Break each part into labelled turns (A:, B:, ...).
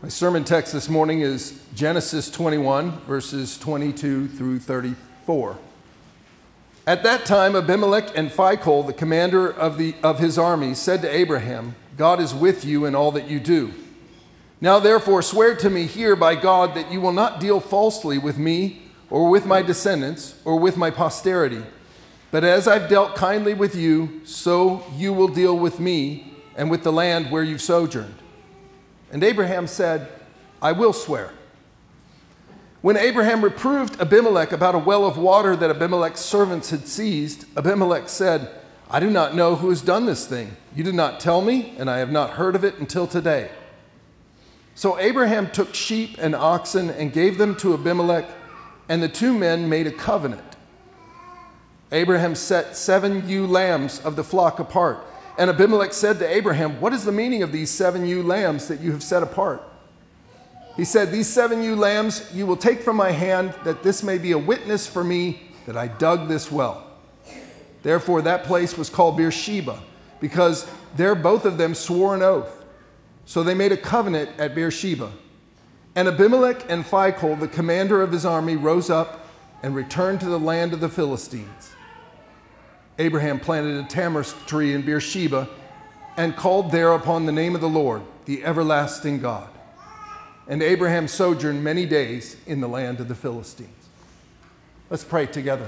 A: My sermon text this morning is Genesis 21, verses 22 through 34. At that time, Abimelech and Phicol, the commander of his army, said to Abraham, God is with you in all that you do. Now therefore swear to me here by God that you will not deal falsely with me or with my descendants or with my posterity. But as I've dealt kindly with you, so you will deal with me and with the land where you've sojourned. And Abraham said, I will swear. When Abraham reproved Abimelech about a well of water that Abimelech's servants had seized, Abimelech said, I do not know who has done this thing. You did not tell me, and I have not heard of it until today. So Abraham took sheep and oxen and gave them to Abimelech, and the two men made a covenant. Abraham set 7 ewe lambs of the flock apart. And Abimelech said to Abraham, what is the meaning of these 7 ewe lambs that you have set apart? He said, these 7 ewe lambs you will take from my hand, that this may be a witness for me that I dug this well. Therefore that place was called Beersheba, because there both of them swore an oath. So they made a covenant at Beersheba. And Abimelech and Phicol, the commander of his army, rose up and returned to the land of the Philistines. Abraham planted a tamarisk tree in Beersheba and called there upon the name of the Lord, the everlasting God. And Abraham sojourned many days in the land of the Philistines. Let's pray together.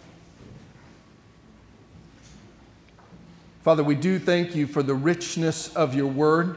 A: Father, we do thank you for the richness of your word.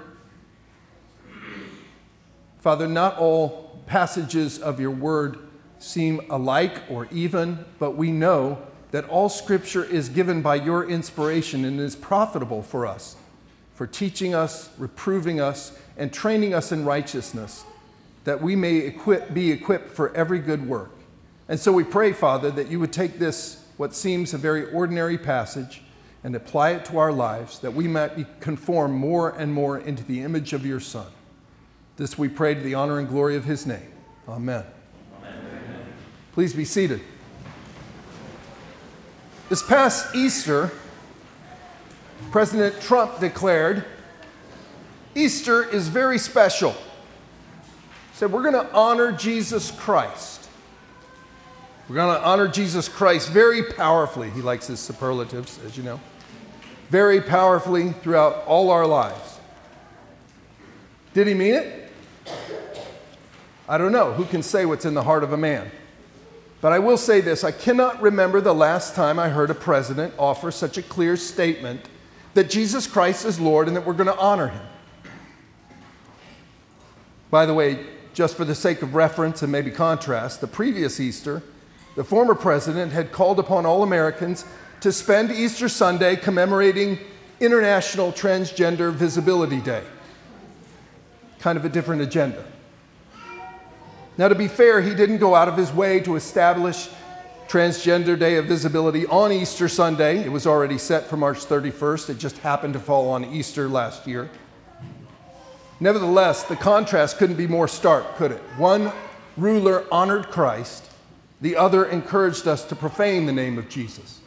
A: Father, not all passages of your word seem alike or even, but we know that all Scripture is given by your inspiration and is profitable for us, for teaching us, reproving us, and training us in righteousness, that we may be equipped for every good work. And so we pray, Father, that you would take this, what seems a very ordinary passage, and apply it to our lives, that we might be conformed more and more into the image of your Son. This we pray to the honor and glory of his name. Amen. Amen. Please be seated. This past Easter, President Trump declared, Easter is very special. He said, we're going to honor Jesus Christ. We're going to honor Jesus Christ very powerfully. He likes his superlatives, as you know. Very powerfully throughout all our lives. Did he mean it? I don't know. Who can say what's in the heart of a man? But I will say this, I cannot remember the last time I heard a president offer such a clear statement that Jesus Christ is Lord and that we're going to honor him. By the way, just for the sake of reference and maybe contrast, the previous Easter, the former president had called upon all Americans to spend Easter Sunday commemorating International Transgender Visibility Day. Kind of a different agenda. Now, to be fair, he didn't go out of his way to establish Transgender Day of Visibility on Easter Sunday. It was already set for March 31st. It just happened to fall on Easter last year. Nevertheless, the contrast couldn't be more stark, could it? One ruler honored Christ. The other encouraged us to profane the name of Jesus.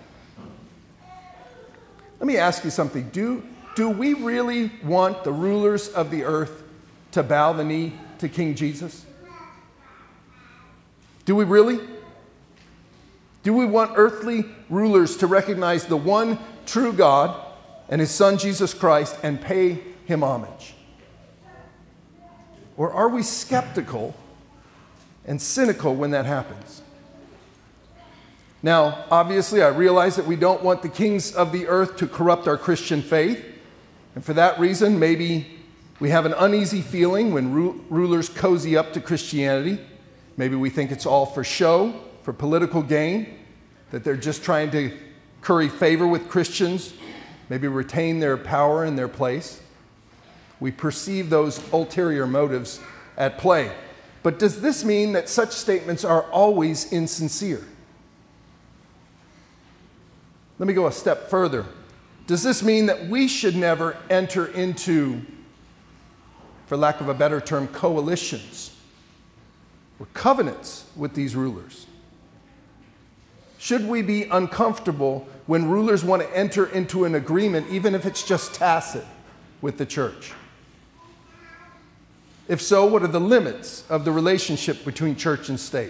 A: Let me ask you something. Do we really want the rulers of the earth to bow the knee to King Jesus? Do we really? Do we want earthly rulers to recognize the one true God and his Son Jesus Christ and pay him homage? Or are we skeptical and cynical when that happens? Now, obviously, I realize that we don't want the kings of the earth to corrupt our Christian faith. And for that reason, maybe we have an uneasy feeling when rulers cozy up to Christianity. Maybe we think it's all for show, for political gain, that they're just trying to curry favor with Christians, maybe retain their power in their place. We perceive those ulterior motives at play. But does this mean that such statements are always insincere? Let me go a step further. Does this mean that we should never enter into, for lack of a better term, coalitions or covenants with these rulers? Should we be uncomfortable when rulers want to enter into an agreement, even if it's just tacit, with the church? If so, what are the limits of the relationship between church and state?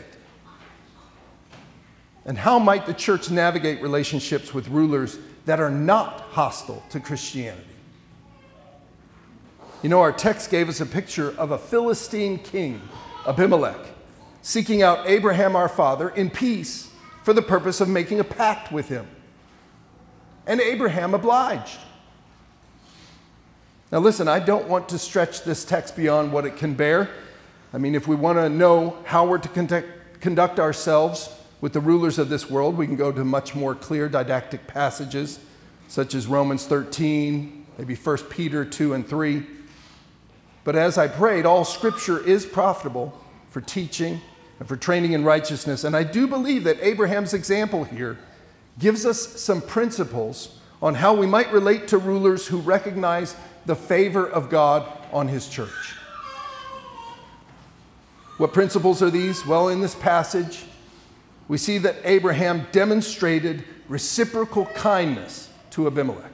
A: And how might the church navigate relationships with rulers that are not hostile to Christianity? You know, our text gave us a picture of a Philistine king, Abimelech, seeking out Abraham our father in peace for the purpose of making a pact with him. And Abraham obliged. Now listen, I don't want to stretch this text beyond what it can bear. I mean, if we want to know how we're to conduct ourselves with the rulers of this world, we can go to much more clear didactic passages, such as Romans 13, maybe 1 Peter 2 and 3. But as I prayed, all Scripture is profitable for teaching and for training in righteousness. And I do believe that Abraham's example here gives us some principles on how we might relate to rulers who recognize the favor of God on his church. What principles are these? Well, in this passage, we see that Abraham demonstrated reciprocal kindness to Abimelech.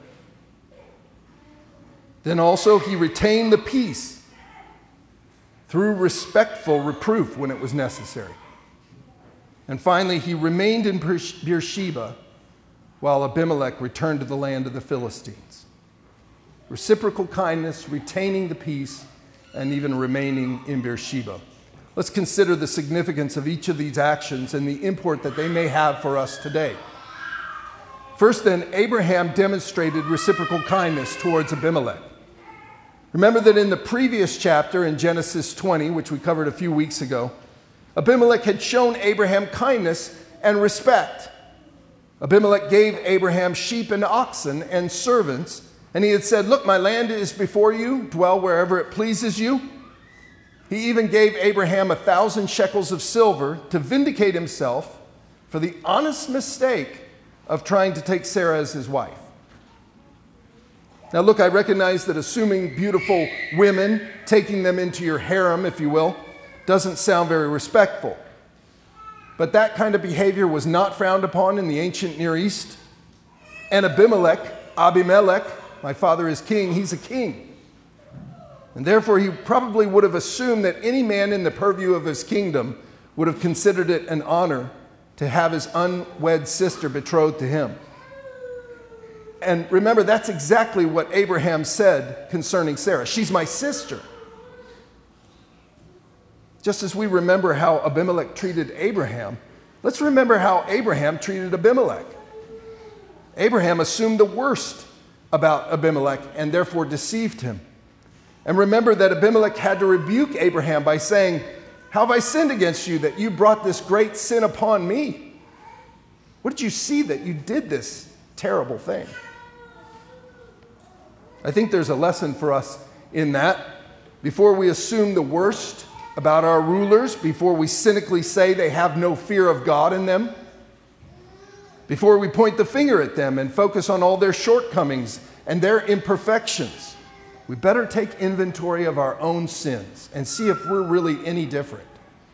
A: Then also he retained the peace through respectful reproof when it was necessary. And finally, he remained in Beersheba while Abimelech returned to the land of the Philistines. Reciprocal kindness, retaining the peace, and even remaining in Beersheba. Let's consider the significance of each of these actions and the import that they may have for us today. First then, Abraham demonstrated reciprocal kindness towards Abimelech. Remember that in the previous chapter in Genesis 20, which we covered a few weeks ago, Abimelech had shown Abraham kindness and respect. Abimelech gave Abraham sheep and oxen and servants, and he had said, "Look, my land is before you, dwell wherever it pleases you." He even gave Abraham 1,000 shekels of silver to vindicate himself for the honest mistake of trying to take Sarah as his wife. Now look, I recognize that assuming beautiful women, taking them into your harem, if you will, doesn't sound very respectful. But that kind of behavior was not frowned upon in the ancient Near East. And Abimelech, my father is king, he's a king. And therefore he probably would have assumed that any man in the purview of his kingdom would have considered it an honor to have his unwed sister betrothed to him. And remember, that's exactly what Abraham said concerning Sarah. She's my sister. Just as we remember how Abimelech treated Abraham, let's remember how Abraham treated Abimelech. Abraham assumed the worst about Abimelech and therefore deceived him. And remember that Abimelech had to rebuke Abraham by saying, "How have I sinned against you that you brought this great sin upon me? What did you see that you did this terrible thing?" I think there's a lesson for us in that. Before we assume the worst about our rulers, before we cynically say they have no fear of God in them, before we point the finger at them and focus on all their shortcomings and their imperfections, we better take inventory of our own sins and see if we're really any different.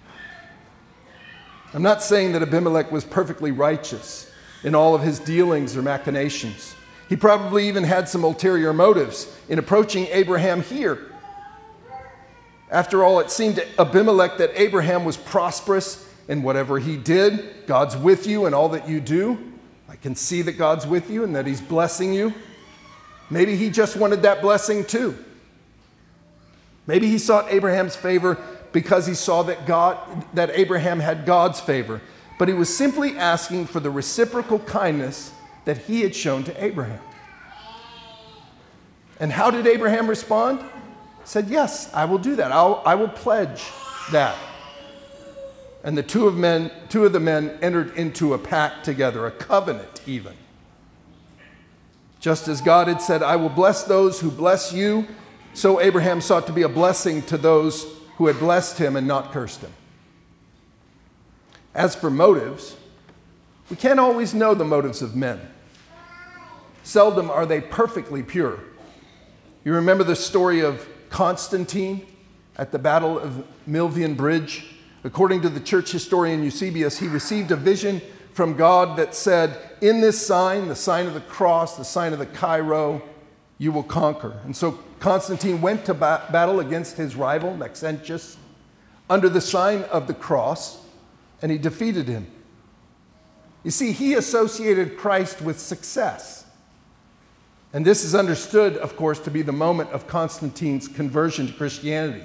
A: I'm not saying that Abimelech was perfectly righteous in all of his dealings or machinations. He probably even had some ulterior motives in approaching Abraham here. After all, it seemed to Abimelech that Abraham was prosperous in whatever he did. God's with you in all that you do. I can see that God's with you and that he's blessing you. Maybe he just wanted that blessing too. Maybe he sought Abraham's favor because he saw that Abraham had God's favor. But he was simply asking for the reciprocal kindness that he had shown to Abraham. And how did Abraham respond? He said, "Yes, I will do that. I will pledge that." And the two of the men entered into a pact together, a covenant even. Just as God had said, "I will bless those who bless you," so Abraham sought to be a blessing to those who had blessed him and not cursed him. As for motives, we can't always know the motives of men. Seldom are they perfectly pure. You remember the story of Constantine at the Battle of Milvian Bridge? According to the church historian Eusebius, he received a vision from God that said, "In this sign, the sign of the cross, the sign of the Chi Rho, you will conquer." And so Constantine went to battle against his rival, Maxentius, under the sign of the cross, and he defeated him. You see, he associated Christ with success. And this is understood, of course, to be the moment of Constantine's conversion to Christianity.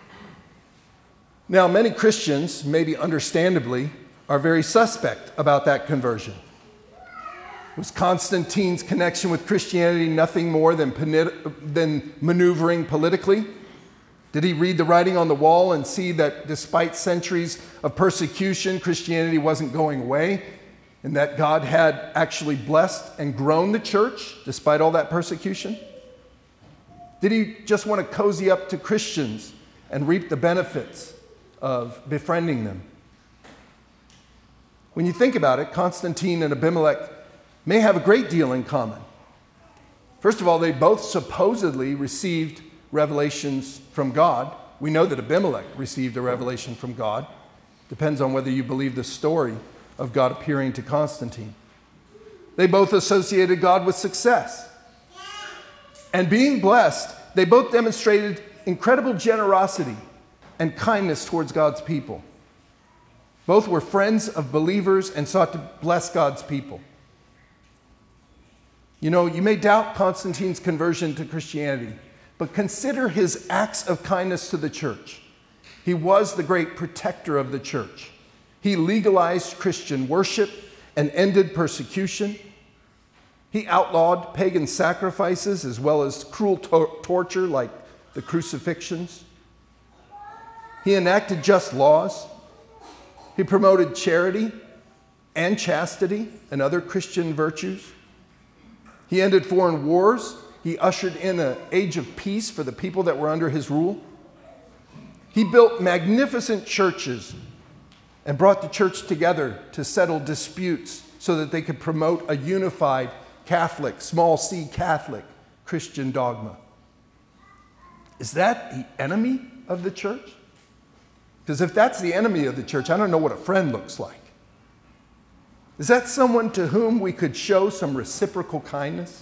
A: Now, many Christians, maybe understandably, are very suspect about that conversion. Was Constantine's connection with Christianity nothing more than maneuvering politically? Did he read the writing on the wall and see that despite centuries of persecution, Christianity wasn't going away, and that God had actually blessed and grown the church despite all that persecution? Did he just want to cozy up to Christians and reap the benefits of befriending them? When you think about it, Constantine and Abimelech may have a great deal in common. First of all, they both supposedly received revelations from God. We know that Abimelech received a revelation from God. Depends on whether you believe the story of God appearing to Constantine. They both associated God with success. And being blessed, they both demonstrated incredible generosity and kindness towards God's people. Both were friends of believers and sought to bless God's people. You know, you may doubt Constantine's conversion to Christianity, but consider his acts of kindness to the church. He was the great protector of the church. He legalized Christian worship and ended persecution. He outlawed pagan sacrifices as well as cruel torture like the crucifixions. He enacted just laws. He promoted charity and chastity and other Christian virtues. He ended foreign wars. He ushered in an age of peace for the people that were under his rule. He built magnificent churches and brought the church together to settle disputes so that they could promote a unified Catholic, small c Catholic, Christian dogma. Is that the enemy of the church? Because if that's the enemy of the church, I don't know what a friend looks like. Is that someone to whom we could show some reciprocal kindness?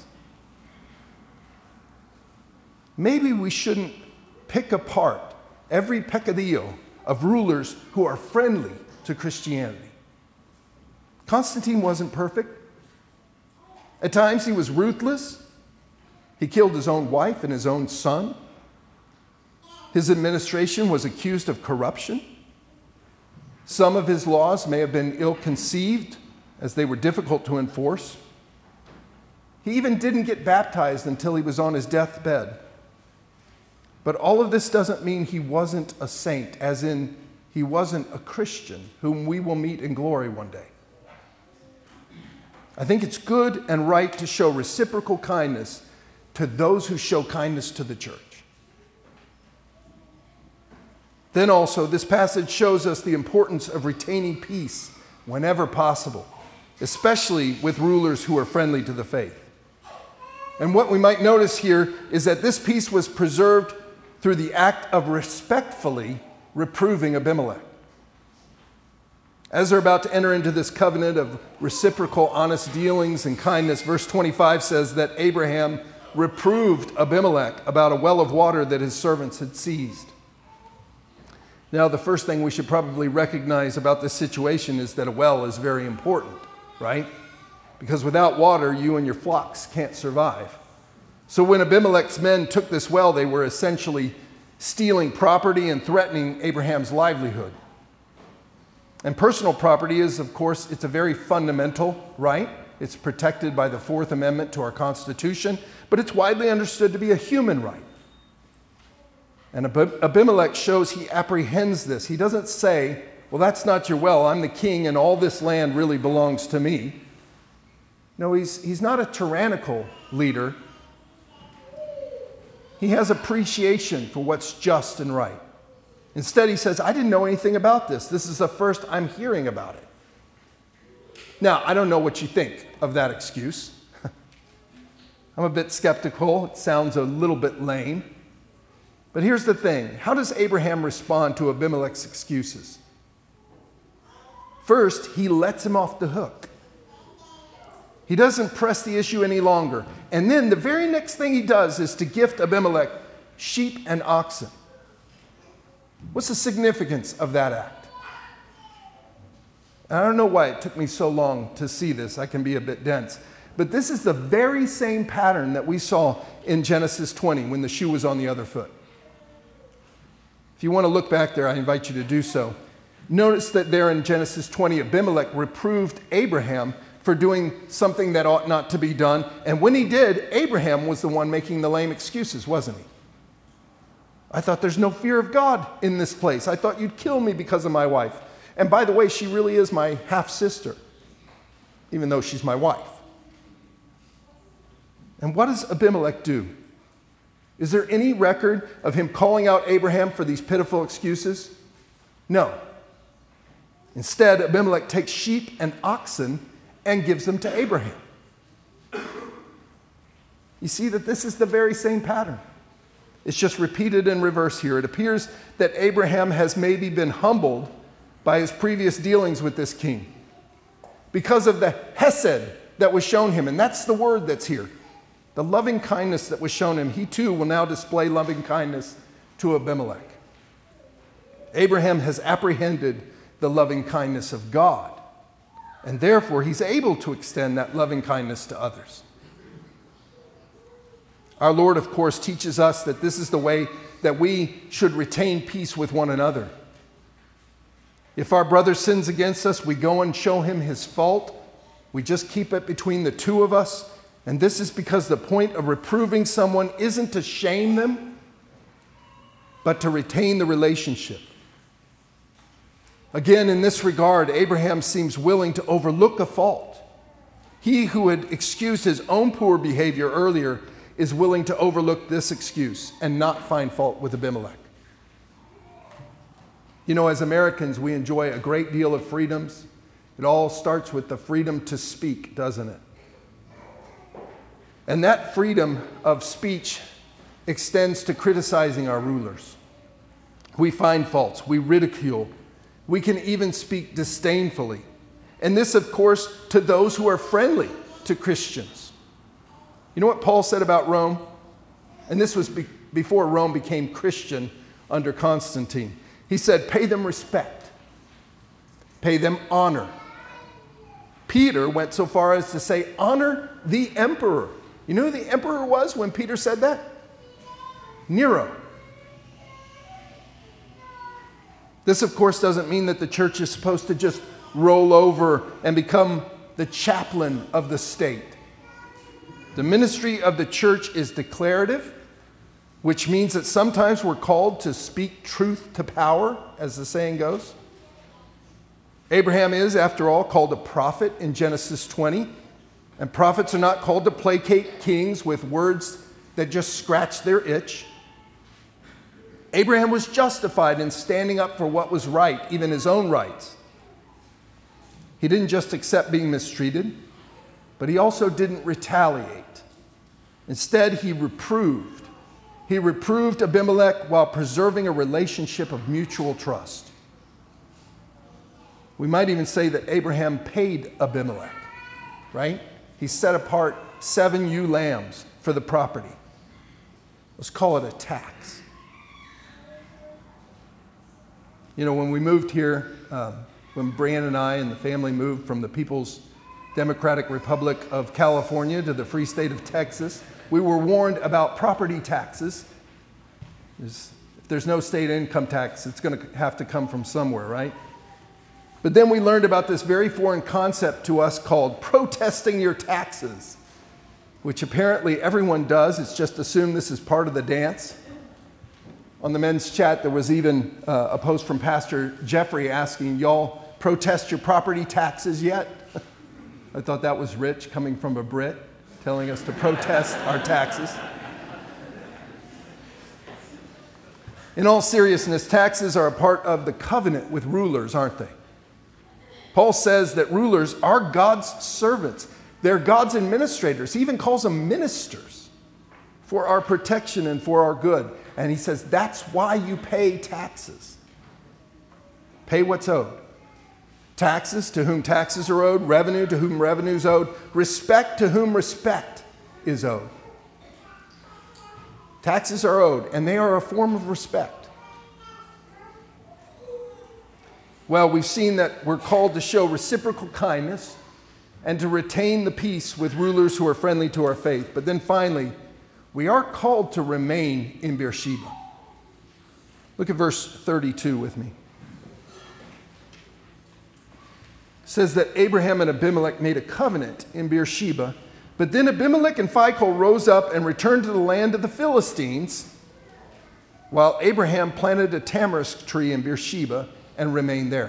A: Maybe we shouldn't pick apart every peccadillo of rulers who are friendly to Christianity. Constantine wasn't perfect. At times he was ruthless. He killed his own wife and his own son. His administration was accused of corruption. Some of his laws may have been ill-conceived as they were difficult to enforce. He even didn't get baptized until he was on his deathbed. But all of this doesn't mean he wasn't a saint, as in he wasn't a Christian whom we will meet in glory one day. I think it's good and right to show reciprocal kindness to those who show kindness to the church. Then also, this passage shows us the importance of retaining peace whenever possible, especially with rulers who are friendly to the faith. And what we might notice here is that this peace was preserved through the act of respectfully reproving Abimelech. As they're about to enter into this covenant of reciprocal honest dealings and kindness, verse 25 says that Abraham reproved Abimelech about a well of water that his servants had seized. Now, the first thing we should probably recognize about this situation is that a well is very important, right? Because without water, you and your flocks can't survive. So when Abimelech's men took this well, they were essentially stealing property and threatening Abraham's livelihood. And personal property is, of course, it's a very fundamental right. It's protected by the Fourth Amendment to our Constitution, but it's widely understood to be a human right. And Abimelech shows he apprehends this. He doesn't say, well, that's not your well. I'm the king and all this land really belongs to me. No, he's not a tyrannical leader. He has appreciation for what's just and right. Instead, he says, I didn't know anything about this. This is the first I'm hearing about it. Now, I don't know what you think of that excuse. I'm a bit skeptical. It sounds a little bit lame. But here's the thing. How does Abraham respond to Abimelech's excuses? First, he lets him off the hook. He doesn't press the issue any longer. And then the very next thing he does is to gift Abimelech sheep and oxen. What's the significance of that act? I don't know why it took me so long to see this. I can be a bit dense. But this is the very same pattern that we saw in Genesis 20 when the shoe was on the other foot. If you want to look back there, I invite you to do so. Notice that there in Genesis 20, Abimelech reproved Abraham for doing something that ought not to be done. And when he did, Abraham was the one making the lame excuses, wasn't he? I thought there's no fear of God in this place. I thought you'd kill me because of my wife. And by the way, she really is my half-sister, even though she's my wife. And what does Abimelech do? Is there any record of him calling out Abraham for these pitiful excuses? No. Instead, Abimelech takes sheep and oxen and gives them to Abraham. You see that this is the very same pattern. It's just repeated in reverse here. It appears that Abraham has maybe been humbled by his previous dealings with this king because of the hesed that was shown him. And that's the word that's here. The loving kindness that was shown him. He too will now display loving kindness to Abimelech. Abraham has apprehended the loving kindness of God, and therefore he's able to extend that loving kindness to others. Our Lord, of course, teaches us that this is the way that we should retain peace with one another. If our brother sins against us, we go and show him his fault. We just keep it between the two of us. And this is because the point of reproving someone isn't to shame them, but to retain the relationship. Again, in this regard, Abraham seems willing to overlook a fault. He who had excused his own poor behavior earlier is willing to overlook this excuse and not find fault with Abimelech. You know, as Americans, we enjoy a great deal of freedoms. It all starts with the freedom to speak, doesn't it? And that freedom of speech extends to criticizing our rulers. We find faults, we ridicule, we can even speak disdainfully. And this, of course, to those who are friendly to Christians. You know what Paul said about Rome? And this was before Rome became Christian under Constantine. He said, pay them respect, pay them honor. Peter went so far as to say, honor the emperor. You know who the emperor was when Peter said that? Nero. This, of course, doesn't mean that the church is supposed to just roll over and become the chaplain of the state. The ministry of the church is declarative, which means that sometimes we're called to speak truth to power, as the saying goes. Abraham is, after all, called a prophet in Genesis 20, and prophets are not called to placate kings with words that just scratch their itch. Abraham was justified in standing up for what was right, even his own rights. He didn't just accept being mistreated, but he also didn't retaliate. Instead, he reproved. He reproved Abimelech while preserving a relationship of mutual trust. We might even say that Abraham paid Abimelech, right? He set apart 7 ewe lambs for the property. Let's call it a tax. You know, when we moved here, when Brian and I and the family moved from the People's Democratic Republic of California to the free state of Texas, we were warned about property taxes. If there's no state income tax, it's going to have to come from somewhere, right? But then we learned about this very foreign concept to us called protesting your taxes, which apparently everyone does. It's just assumed this is part of the dance. On the men's chat, there was even a post from Pastor Jeffrey asking, y'all protest your property taxes yet? I thought that was rich, coming from a Brit, telling us to protest our taxes. In all seriousness, taxes are a part of the covenant with rulers, aren't they? Paul says that rulers are God's servants. They're God's administrators. He even calls them ministers for our protection and for our good. And he says that's why you pay taxes. Pay what's owed. Taxes, to whom taxes are owed. Revenue, to whom revenue is owed. Respect, to whom respect is owed. Taxes are owed, and they are a form of respect. Well, we've seen that we're called to show reciprocal kindness and to retain the peace with rulers who are friendly to our faith. But then finally, we are called to remain in Beersheba. Look at verse 32 with me. It says that Abraham and Abimelech made a covenant in Beersheba, but then Abimelech and Phicol rose up and returned to the land of the Philistines, while Abraham planted a tamarisk tree in Beersheba and remained there.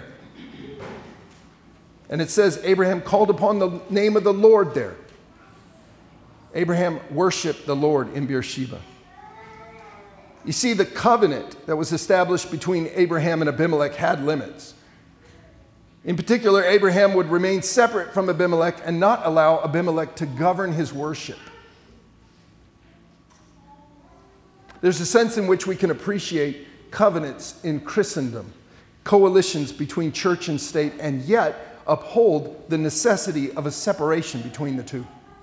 A: And it says Abraham called upon the name of the Lord there. Abraham worshiped the Lord in Beersheba. You see, the covenant that was established between Abraham and Abimelech had limits. In particular, Abraham would remain separate from Abimelech and not allow Abimelech to govern his worship. There's a sense in which we can appreciate covenants in Christendom, coalitions between church and state, and yet uphold the necessity of a separation between the two.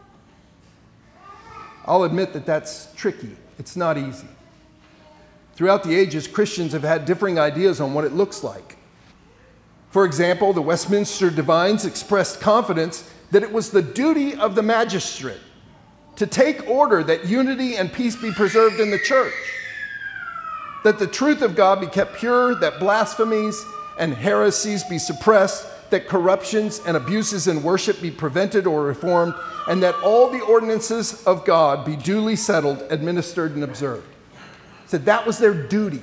A: I'll admit that that's tricky. It's not easy. Throughout the ages, Christians have had differing ideas on what it looks like. For example, the Westminster Divines expressed confidence that it was the duty of the magistrate to take order that unity and peace be preserved in the church, that the truth of God be kept pure, that blasphemies and heresies be suppressed, that corruptions and abuses in worship be prevented or reformed, and that all the ordinances of God be duly settled, administered, and observed. So that was their duty.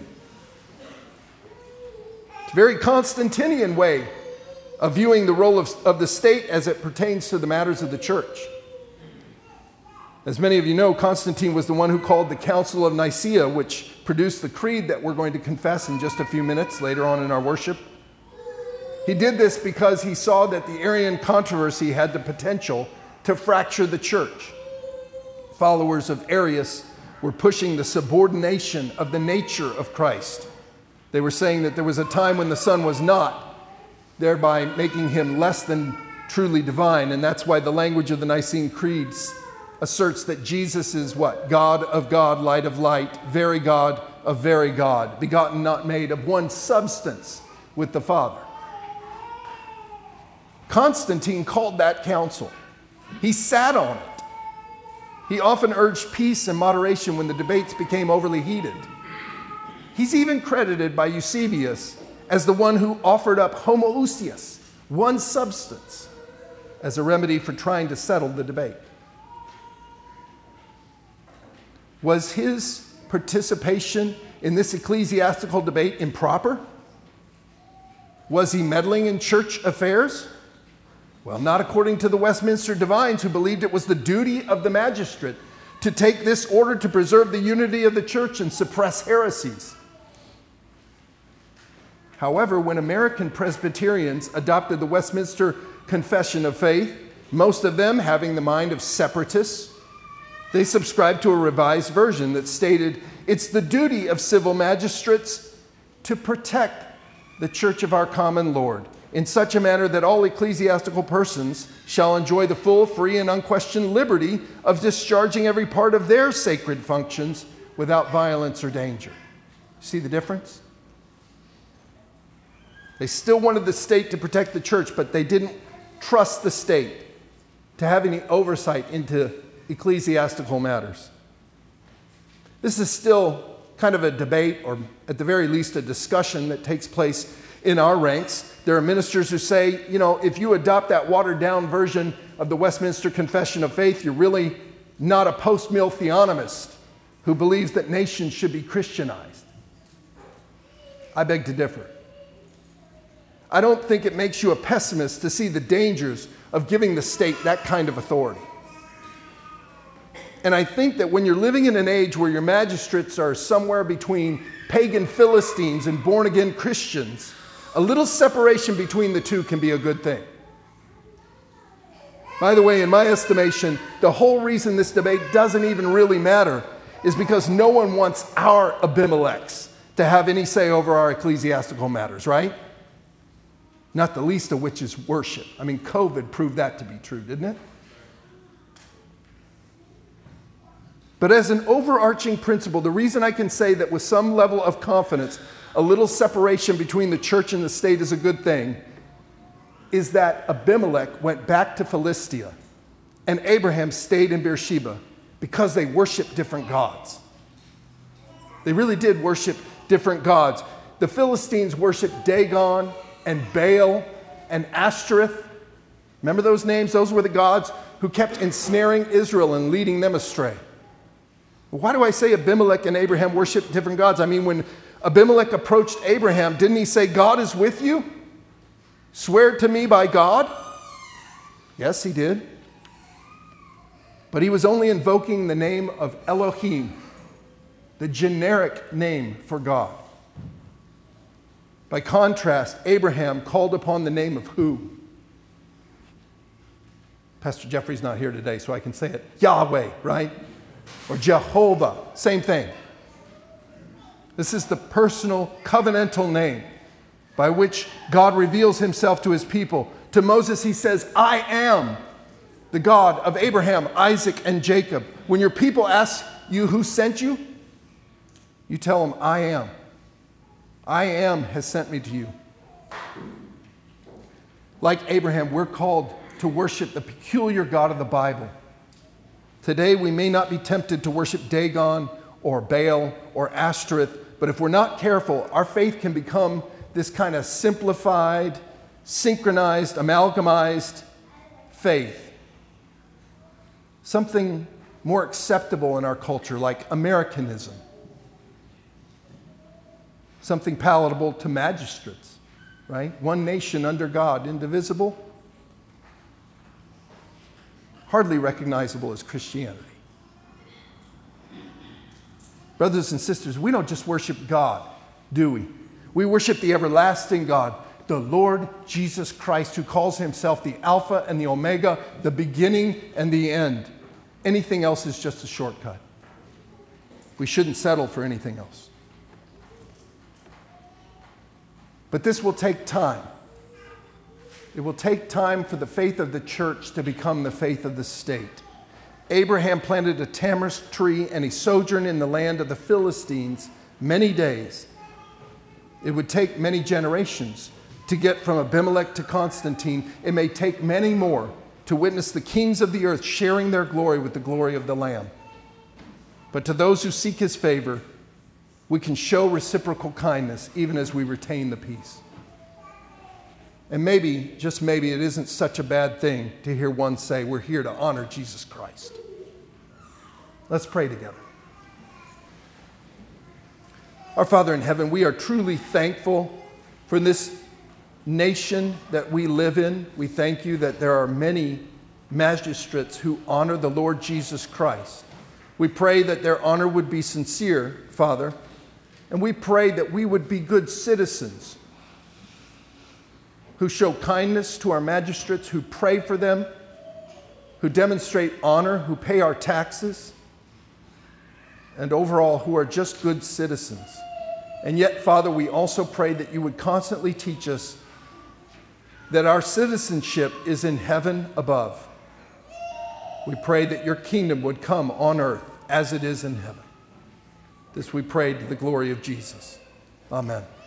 A: It's a very Constantinian way of viewing the role of the state as it pertains to the matters of the church. As many of you know, Constantine was the one who called the Council of Nicaea, which produced the creed that we're going to confess in just a few minutes later on in our worship. He did this because he saw that the Arian controversy had the potential to fracture the church. Followers of Arius were pushing the subordination of the nature of Christ. They were saying that there was a time when the Son was not, thereby making him less than truly divine. And that's why the language of the Nicene Creed asserts that Jesus is what? God of God, light of light, very God of very God, begotten, not made, of one substance with the Father. Constantine called that council. He sat on it. He often urged peace and moderation when the debates became overly heated. He's even credited by Eusebius as the one who offered up homoousios, one substance, as a remedy for trying to settle the debate. Was his participation in this ecclesiastical debate improper? Was he meddling in church affairs? Well, not according to the Westminster Divines, who believed it was the duty of the magistrate to take this order to preserve the unity of the church and suppress heresies. However, when American Presbyterians adopted the Westminster Confession of Faith, most of them having the mind of separatists, they subscribed to a revised version that stated, it's the duty of civil magistrates to protect the church of our common Lord in such a manner that all ecclesiastical persons shall enjoy the full, free, and unquestioned liberty of discharging every part of their sacred functions without violence or danger. See the difference? They still wanted the state to protect the church, but they didn't trust the state to have any oversight into ecclesiastical matters. This is still kind of a debate, or at the very least a discussion that takes place in our ranks. There are ministers who say, you know, if you adopt that watered-down version of the Westminster Confession of Faith, you're really not a post-mill theonomist who believes that nations should be Christianized. I beg to differ. I don't think it makes you a pessimist to see the dangers of giving the state that kind of authority. And I think that when you're living in an age where your magistrates are somewhere between pagan Philistines and born-again Christians, a little separation between the two can be a good thing. By the way, in my estimation, the whole reason this debate doesn't even really matter is because no one wants our Abimelechs to have any say over our ecclesiastical matters, right? not the least of which is worship. I mean, COVID proved that to be true, didn't it? But as an overarching principle, the reason I can say that with some level of confidence, a little separation between the church and the state is a good thing, is that Abimelech went back to Philistia and Abraham stayed in Beersheba because they worshiped different gods. They really did worship different gods. The Philistines worshiped Dagon and Baal and Ashtoreth. Remember those names? Those were the gods who kept ensnaring Israel and leading them astray. Why do I say Abimelech and Abraham worshiped different gods? I mean, when Abimelech approached Abraham, didn't he say, God is with you? Swear to me by God? Yes, he did. But he was only invoking the name of Elohim, the generic name for God. By contrast, Abraham called upon the name of who? Pastor Jeffrey's not here today, so I can say it. Yahweh, right? Or Jehovah, same thing. This is the personal covenantal name by which God reveals himself to his people. To Moses, he says, I am the God of Abraham, Isaac, and Jacob. When your people ask you who sent you, you tell them, I am. I am has sent me to you. Like Abraham, we're called to worship the peculiar God of the Bible. Today, we may not be tempted to worship Dagon or Baal or Ashtoreth, but if we're not careful, our faith can become this kind of simplified, synchronized, amalgamized faith. Something more acceptable in our culture, like Americanism. Something palatable to magistrates, right? One nation under God, indivisible. Hardly recognizable as Christianity. Brothers and sisters, we don't just worship God, do we? We worship the everlasting God, the Lord Jesus Christ, who calls himself the Alpha and the Omega, the beginning and the end. Anything else is just a shortcut. We shouldn't settle for anything else. But this will take time. It will take time for the faith of the church to become the faith of the state. Abraham planted a tamarisk tree and he sojourned in the land of the Philistines many days. It would take many generations to get from Abimelech to Constantine. It may take many more to witness the kings of the earth sharing their glory with the glory of the Lamb. But to those who seek his favor, we can show reciprocal kindness even as we retain the peace. And maybe, just maybe, it isn't such a bad thing to hear one say, we're here to honor Jesus Christ. Let's pray together. Our Father in heaven, we are truly thankful for this nation that we live in. We thank you that there are many magistrates who honor the Lord Jesus Christ. We pray that their honor would be sincere, Father, and we pray that we would be good citizens who show kindness to our magistrates, who pray for them, who demonstrate honor, who pay our taxes, and overall who are just good citizens. And yet, Father, we also pray that you would constantly teach us that our citizenship is in heaven above. We pray that your kingdom would come on earth as it is in heaven. This we pray to the glory of Jesus. Amen.